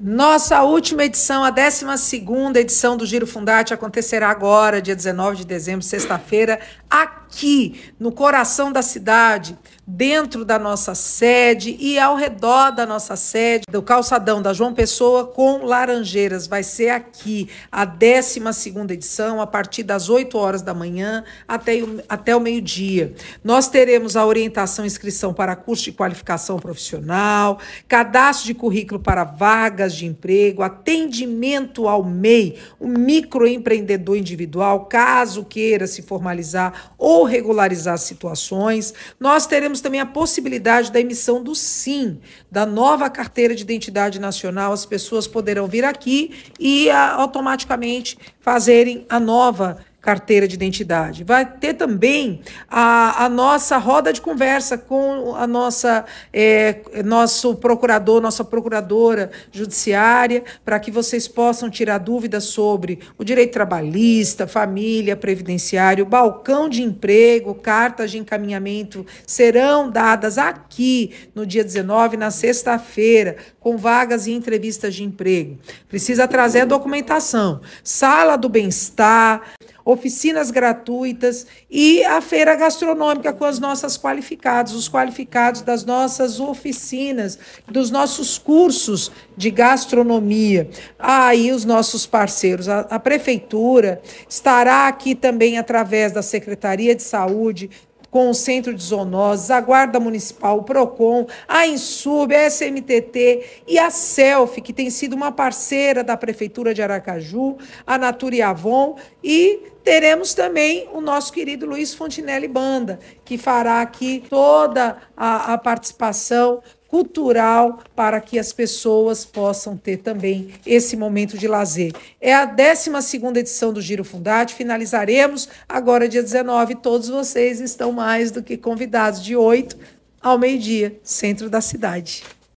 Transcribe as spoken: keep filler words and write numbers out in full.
Nossa última edição, a décima segunda edição do Giro Fundarte, acontecerá agora, dia dezenove de dezembro, sexta-feira, aqui no coração da cidade, dentro da nossa sede e ao redor da nossa sede, do calçadão da João Pessoa com Laranjeiras. Vai ser aqui a décima segunda edição, a partir das oito horas da manhã até, até o meio-dia. Nós teremos a orientação e inscrição para curso de qualificação profissional, cadastro de currículo para vagas de emprego, atendimento ao M E I, o microempreendedor individual, caso queira se formalizar ou regularizar situações. Nós teremos também a possibilidade da emissão do SIM, da nova carteira de identidade nacional. As pessoas poderão vir aqui e a, automaticamente fazerem a nova carteira de identidade. Vai ter também a, a nossa roda de conversa com a nossa é, nosso procurador, nossa procuradora judiciária, para que vocês possam tirar dúvidas sobre o direito trabalhista, família, previdenciário, balcão de emprego, cartas de encaminhamento serão dadas aqui no dia dezenove, na sexta-feira, com vagas e entrevistas de emprego. Precisa trazer a documentação, sala do bem-estar, oficinas gratuitas e a feira gastronômica com as nossas qualificados, os qualificados das nossas oficinas, dos nossos cursos de gastronomia. Aí ah, os nossos parceiros, a, a Prefeitura estará aqui também através da Secretaria de Saúde, com o Centro de Zoonoses, a Guarda Municipal, o PROCON, a Insub, a S M T T e a Selfie, que tem sido uma parceira da Prefeitura de Aracaju, a Natura e Avon, e teremos também o nosso querido Luiz Fontinelli Banda, que fará aqui toda a, a participação cultural para que as pessoas possam ter também esse momento de lazer. É a décima segunda edição do Giro Fundarte, finalizaremos agora dia dezenove, todos vocês estão mais do que convidados, de oito ao meio-dia, centro da cidade.